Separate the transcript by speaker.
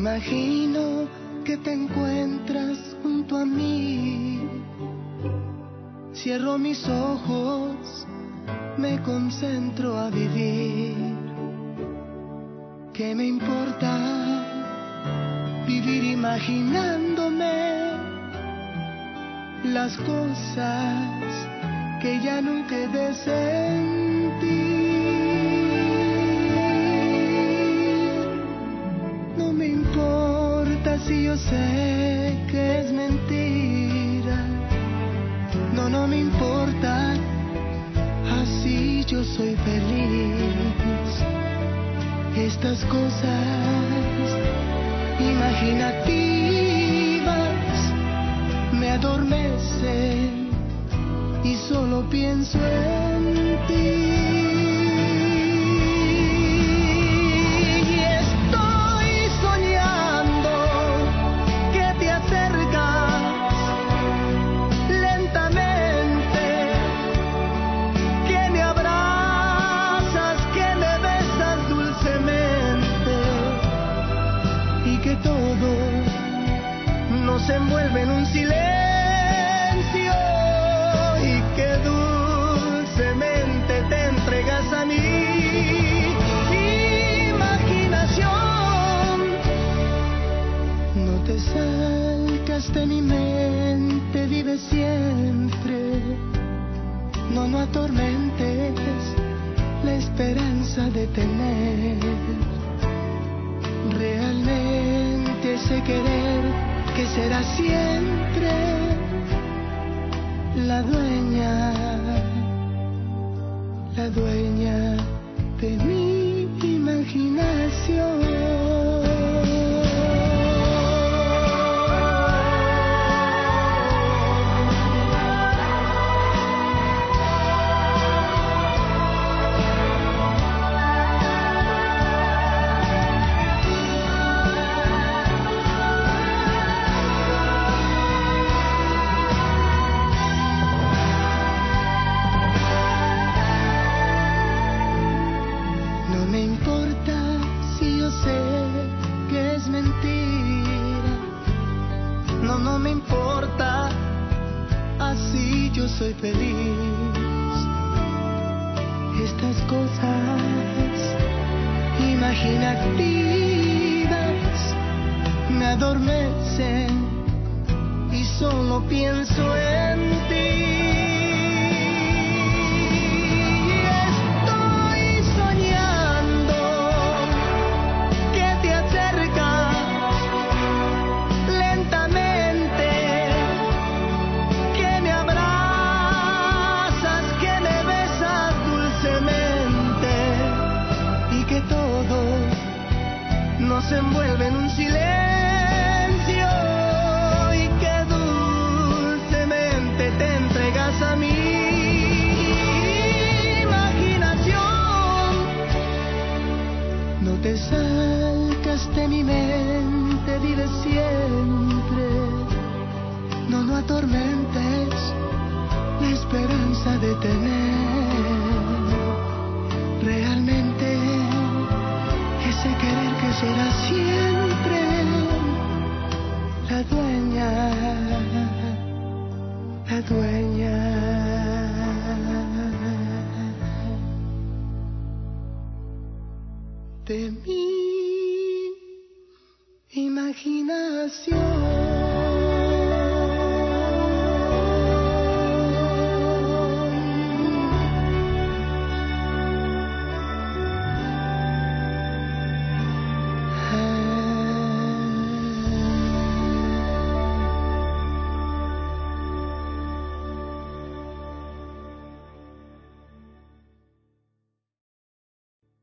Speaker 1: Imagino que te encuentras junto a mí. Cierro mis ojos, me concentro a vivir. ¿Qué me importa vivir imaginándome las cosas que ya nunca he de sentir? No me importa si yo sé que es mentira. No, no me importa, así yo soy feliz. Estas cosas imaginativas me adormecen y solo pienso en ti. Y estoy soñando que te acercas lentamente, que me abrazas, que me besas dulcemente, y que todo nos envuelve en un silencio, y que dulcemente te entregas a mí. Imaginación, no te salgas de mi mente, vive siempre. No, no atormentes la esperanza de tener realmente ese querer que será siempre la dueña de mi imaginación. No me importa si yo sé que es mentira. No, no me importa, así yo soy feliz. Estas cosas imaginativas me adormecen y solo pienso en ti. Nos envuelve en un silencio, y que dulcemente te entregas a mí. Imaginación, no te salgas de mi mente, vive siempre. No, no atormentes la esperanza de tener realmente ese querer que será siempre la dueña de mi imaginación.